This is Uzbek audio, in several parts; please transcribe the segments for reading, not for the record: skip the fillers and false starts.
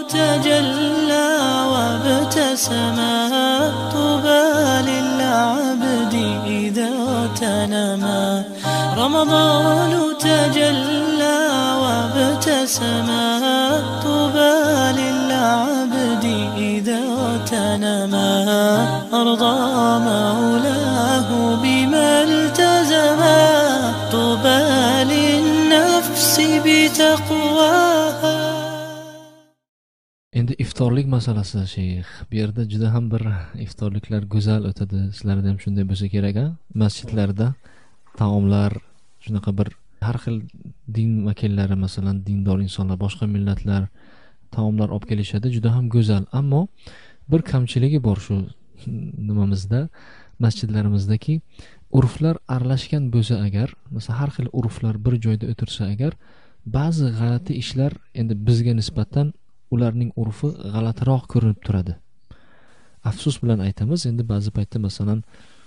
تجلى وابتسما طوبى للعبد إذا تنما رمضان تجلى وابتسما طوبى للعبد إذا تنما أرضى مولاه بما التزما طوبى للنفس بتقواها. Endi iftorlik masalasi sheyx. Bu yerda juda ham bir iftorliklar go'zal o'tadi. Sizlarda ham shunday bo'lsa kerak-a? Masjidlarda taomlar shunaqa bir har xil din vakillari, masalan, dindor insonlar, boshqa millatlar taomlar olib kelishadi, juda ham go'zal. Ammo bir kamchiligi bor shu nimamizda, masjidlarimizdaki urflar aralashgan bo'lsa agar, masalan, har xil urflar bir joyda o'tirsa agar, ba'zi g'alati ishlar endi bizga nisbatan ularning urfi g'alatiroq ko'rinib turadi. Afsus bilan aytamiz, endi ba'zi paytda masalan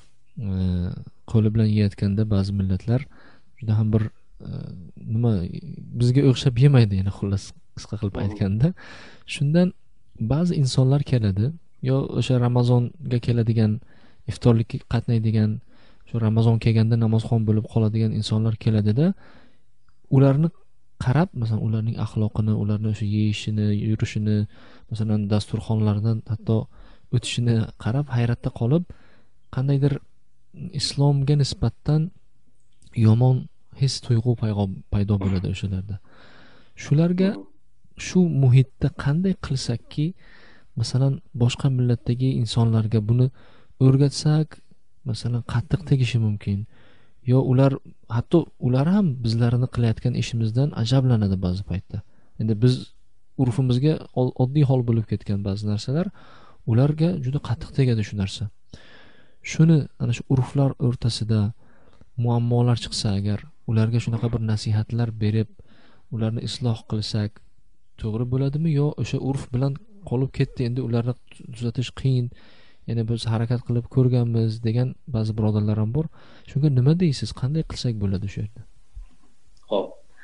qo'li bilan yeyotganda ba'zi millatlar juda ham bir nima bizga o'xshab yemaydi, ya'ni xullas qisqa qilib aytganda. Shundan ba'zi insonlar keladi, yo o'sha Ramazonga keladigan, iftorlikka qatnaydigan, shu Ramazon kelganda namozxon bo'lib qoladigan insonlar keladida, ularni qarab, masalan, ularning axloqini, ularni o'sha yeyishini, yurishini, masalan, dasturxonlardan hatto o'tishini qarab hayratda qolib, qandaydir islomga nisbatan yomon his tuyg'u paydo bo'ladi o'shalarda. Shularga shu muhitda qanday qilsakki, masalan, boshqa millatdagi insonlarga buni o'rgatsak, masalan, qattiq tegishi mumkin. Yo hatto ular ham bizlarni qilayotgan ishimizdan ajablanadi ba'zi paytda. Endi biz urfimizga oddiy hol bo'lib ketgan ba'zi narsalar ularga juda qattiq tegadi shu narsa. Shuni ana shu urflar o'rtasida muammolar chiqsa agar, ularga shunaqa bir nasihatlar berib, ularni isloh qilsak to'g'ri bo'ladimi, yo o'sha urf bilan qolib ketdi, endi ularni tuzatish qiyin, ya'ni biz harakat qilib ko'rganmiz degan ba'zi birodarlar ham bor. Shunga nima deysiz? Qanday qilsak bo'ladi shu yerda? Xo'p.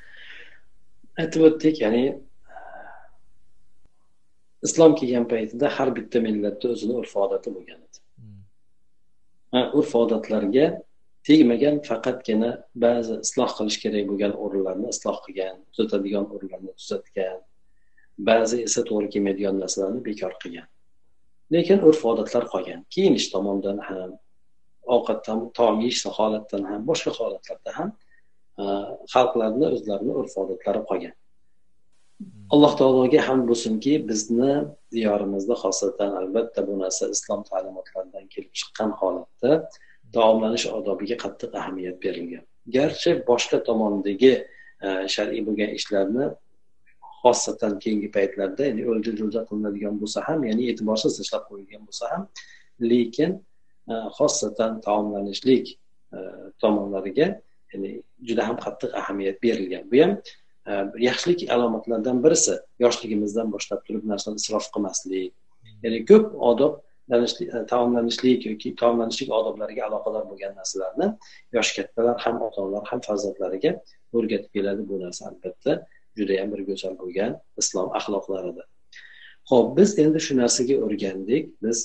Aytib o'tdik, ya'ni islom kelgan paytida har bitta millatda o'zini urf-odati bo'lgan edi. Urf-odatlarga tegmagan, faqatgina ba'zi isloh qilish kerak bo'lgan o'rinlarni isloh qilgan, tuzatadigan o'rinlarni tuzatgan, ba'zi esa to'g'ri kelmaydigan narsalarni bekor qilgan. Lekin urf-odatlar qolgan. Kiyinish tomondan ham, ovqatdan, taom yeyish holatdan ham, boshqa holatlarda ham xalqlarning o'zlarining urf-odatlari qolgan. Alloh taologa hamd bo'lsinki, bizni diyorimizda xosatan albatta bu narsa islom ta'limotlaridan kelib chiqqan holatda taomlanish odobiga qattiq ahamiyat berilgan. Garchi boshqa tomondagi shar'iy bo'lgan ishlarni xosatan keyingi paytlarda, ya'ni o'lja-jo'ja qilinadigan bo'lsa ham, ya'ni e'tiborsiz tashlab qo'yilgan bo'lsa ham, lekin xosatan taomlanishlik tomonlariga, ya'ni juda ham qattiq ahamiyat berilgan. Bu ham yaxshilik alomatlaridan birisi, yoshligimizdan boshlab turib narsani isrof qilmaslik, ya'ni ko'p odob taomlanishlik yoki taomlanishlik odoblariga aloqador bo'lgan narsalarni yosh kattalar ham ota-onalar ham farzandlariga o'rgatib keladi. Bu narsa albatta juda ham bir go'zal bo'lgan islom axloqlaridir. Xo'p, biz endi shu narsaga o'rgandik. Biz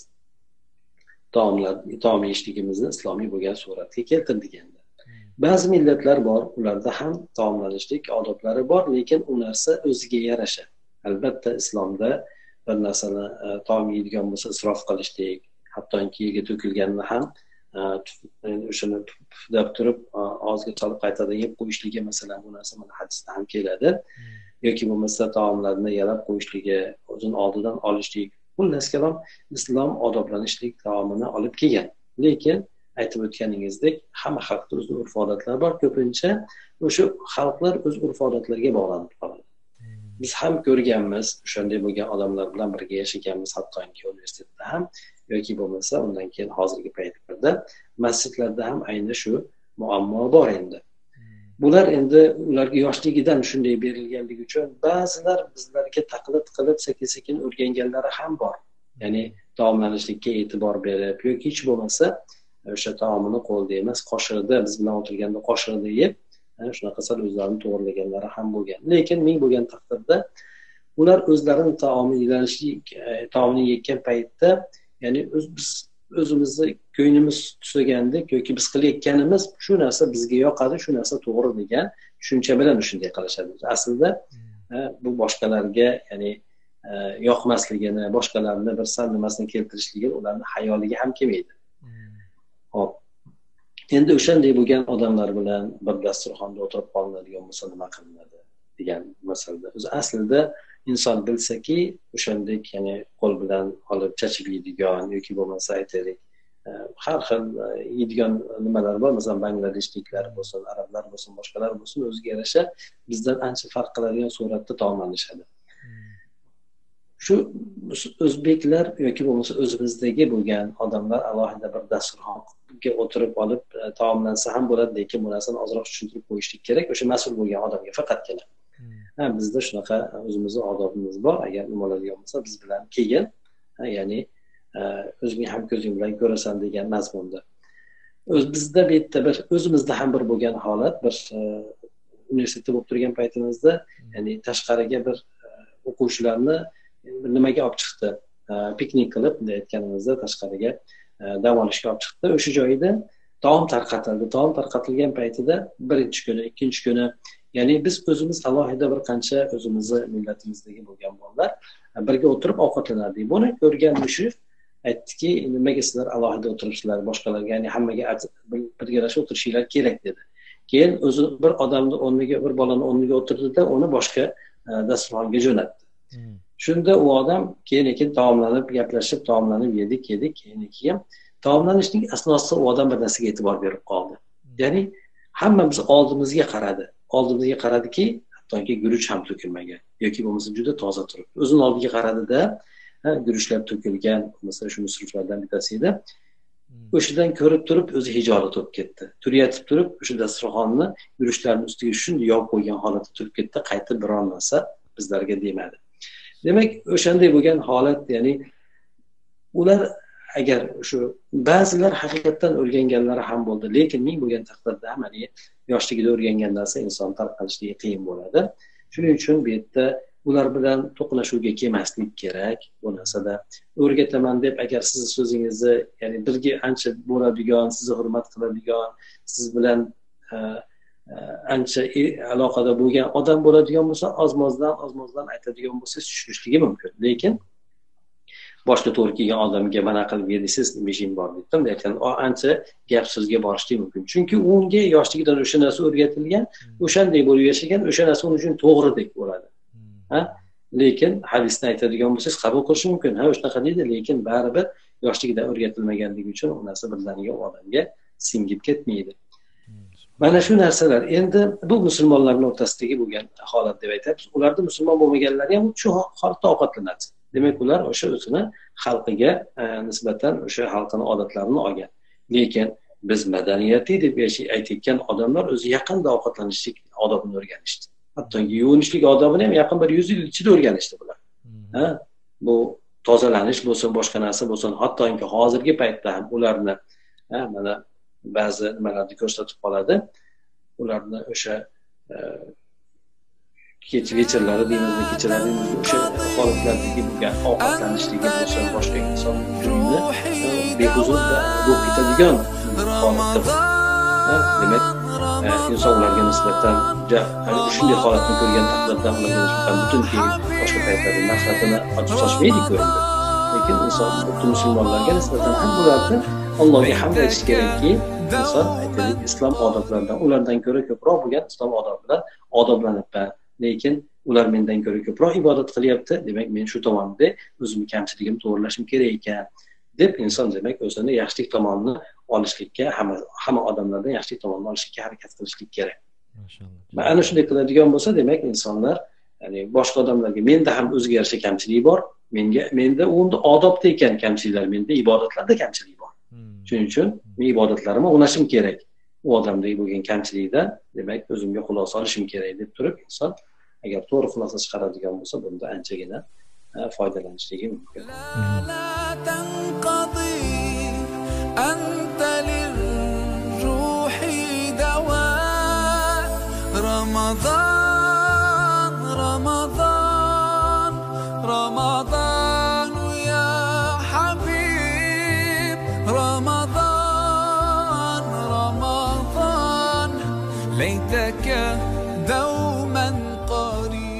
taom yeyishligimizni islomiy bo'lgan suratga keltirdik endi. Ba'zi millatlar bor, ularda ham taomlanishlik odoblari bor, lekin u narsa o'ziga yarasha. Albatta islomda bir narsani taom yeydigan bo'lsa isrof qilishlik, hattoki yerga to'kilganini ham o'shani puflab turib og'izga solib qaytadan yeb qo'yishligi, masalan, bu narsa mana hadisda ham keladi. Yoki bo'lmasa taomlarni yalab qo'yishligi, o'zini oldidan olishlik. Xullas kalom, islom odoblanishlik taomini olib kelgan. Lekin aytib o'tganingizdek, hamma xalqda o'z urf-odatlari bor. Ko'pincha o'sha xalqlar o'z urf-odatlariga bog'lanib qoladi. Biz ham ko'rganmiz, o'shanday bo'lgan odamlar bilan birga yashaganmiz, hattoki universitetda ham yoki bo'lmasa undan keyin hozirgi paytlarda masjidlarda ham ayni shu muammo bor endi. Bular endi ularga yoshligidan shunday berilganligi uchun ba'zilar bizlarga taqlid qilib sekin-sekin o'rganganlari ham bor. Ya'ni taomlanishlikka e'tibor berib yoki hech bo'lmasa o'sha taomini qo'lda emas, qoshiqda, biz bilan o'tirganda qoshiqda yeb, shunaqa sal o'zlarini to'g'rilaganlari ham bo'lgan. Lekin ming bo'lgan taqdirda ular o'zlarini taomini yeyotgan paytda, ya'ni biz o'zimizni ko'nglimiz tusagandek yoki biz qilayotganimiz shu narsa bizga yoqadi, shu narsa to'g'ri degan tushuncha bilan shunday qilishadi. Aslida bu boshqalarga, ya'ni yoqmasligini, boshqalarni bir sal nimasini keltirishligi ularni hayoliga ham kelmaydi. Hop. Endi o'shanday bo'lgan odamlar bilan bir dasturxonda o'tirib qolinadigan bo'lsa nima qilinadi degan masalada. O'zi aslida inson bilsaki, o'shandek, ya'ni qo'l bilan olib chachib yeydigan yoki bo'lmasa aytaylik, har xil yeydigan nimalar bor. Masalan, Bangladeshliklar bo'lsin, arablar bo'lsin, boshqalar bo'lsin, o'ziga yarasha bizdan ancha farq qiladigan suratda taomlanishadi. Shu o'zbeklar yoki bo'lmasa o'zimizdagi bo'lgan odamlar alohida bir dasturxonga o'tirib olib taomlansa ham bo'ladi, lekin bu narsani ozroq tushuntirib qo'yishlik kerak o'sha mas'ul bo'lgan odamga faqatgina. Bizda shunaqa o'zimizning odobimiz bor. Agar nima bo'ladigan bo'lsa biz bilan keyin, ya'ni o'zing ham ko'zing bilan ko'rasan degan mazmunda. Bizda bu yerda bir o'zimizda ham bir bo'lgan holat, bir universitetda bo'lib turgan paytimizda, ya'ni tashqariga bir o'quvchilarni nimaga olib chiqdi, piknik qilib aytganimizda tashqariga dam olishga olib chiqdi. O'sha joyda taom tarqatildi. Taom tarqatilgan paytida birinchi kuni, ikkinchi kuni, ya'ni biz o'zimiz alohida bir qancha o'zimizni millatimizdagi bo'lgan bolalar birga o'tirib ovqatlanardik. Buni ko'rgan mushrif aytdiki, nimaga sizlar alohida o'tiribsizlar, boshqalarga, ya'ni hammaga birgalashib o'tirishinglar kerak dedi. Keyin o'zi bir odamni o'rniga, bir bolani o'rniga o'tirdi-da, uni boshqa dasturxonga jo'natdi. Shunda u odam keyin taomlanib, gaplashib, taomlanib yedik. Keyin taomlanishning asnosida u odam bir narsaga e'tibor berib qoldi. Ya'ni hammamiz oldimizga qaradiki, hattoki guruch ham to'kilmagan yoki bo'lmasa juda toza turibdi. O'zini oldiga qaradida, guruchlar to'kilgan, bo'lmasa shu musriflardan bittasi edi. O'shadan ko'rib turib o'zi hijolat bo'lib ketdi. Turayotib turib o'sha dasturxonni guruchlarning ustiga shunday yopib qo'ygan holatda turib ketdi, qaytib biron narsa bizlarga demadi. Demak, o'shanday bo'lgan holat, ya'ni ular agar shu ba'zilar haqiqatdan o'rganganlari ham bo'ldi, lekin ming bo'lgan taqdirda ham yoshligida o'rgangan narsa inson tarqalishligi qiyin bo'ladi. Shuning uchun bu yerda ular bilan to'qnashuvga kelmaslik kerak. Bu narsada o'rgataman deb agar siz so'zingizni, ya'ni birga ancha bo'ladigan, sizni hurmat qiladigan, siz bilan ancha aloqada bo'lgan odam bo'ladigan bo'lsa, ozmozdan aytadigan bo'lsangiz tushunishligi mumkin. Lekin boshqa to'g'ri kelgan odamga mana qilib yedisiz, mishing bor dedim, lekin ancha gap so'zga borishlik mumkin. Chunki unga yoshligidan o'sha narsa o'rgatilgan, o'shanday bo'lib yashagan, o'sha narsa uning uchun to'g'ridek bo'ladi. Lekin hadisni aytadigan bo'lsangiz qabul qilish mumkin. Shunaqa deydi, lekin baribir yoshligidan o'rgatilmaganligi uchun u narsa birdaniga odamga singib ketmaydi. Mana shu narsalar endi bu musulmonlarning o'rtasidagi bo'lgan holat deb aytamiz. Ularda musulmon bo'lmaganlari ham shu holatda ovqatlanadi. Demak, ular o'sha o'zini xalqiga nisbatan o'sha xalqning odatlarini olgan. Lekin biz madaniyati deb aytayotgan odamlar o'zi yaqinda ovqatlanishlik odobini o'rganishdi. Hattoki yuvinishlik odobini ham yaqin bir 100 yil ichida o'rganishdi bular. Bu tozalanish bo'lsin, boshqa narsa bo'lsin, hattoki hozirgi paytda ham ularni mana ba'zi nimalarni ko'rsatib qoladi. Ularni o'sha kechalari deymizmi, kechalarimizda o'sha holatlardagi bo'lgan ovqatlanishligi bo'lsin, boshqa inson kunini behuzur bo'lib ketadigan holatda. Demak, insonlarga nisbatan shunday holatni ko'rgan taqdirda ularga nisbatan butun boshqa paytlarda nafratini ochib sochmaydi-ku. Lekin inson butun musulmonlarga nisbatan ham bularni Allohga hamd aytish kerakki, inson aytaylik islom odoblaridan ulardan ko'ra ko'proq bo'lgan islom odobi bilan odoblanibman. Lekin ular mendan ko'ra ko'proq ibodat qilyapti. Demak, men shu tomonda o'zimning kamchiligimni to'g'rilashim kerak ekan deb inson demak o'zini yaxshilik tomonini olishlikka, hamma odamlardan yaxshilik tomonini olishga harakat qilishlik kerak. Maşallah. Ana shunday qiladigan bo'lsa, demak insonlar, ya'ni boshqa odamlarga menda ham o'ziga yarasha kamchilik bor, menda unda odobda ekan kamchiliklar, menda ibodatlarda kamchilik bor. Shuning uchun men ibodatlarimni o'nashim kerak. U odamdagi bo'lgan kamchilikdan demak o'zimga xulosa olishim kerak deb turib inson agar to'g'ri xulosa chiqaradigan bo'lsa, bunda anchagina foydalanishligi mumkin. رمضان وحدك دوما قريب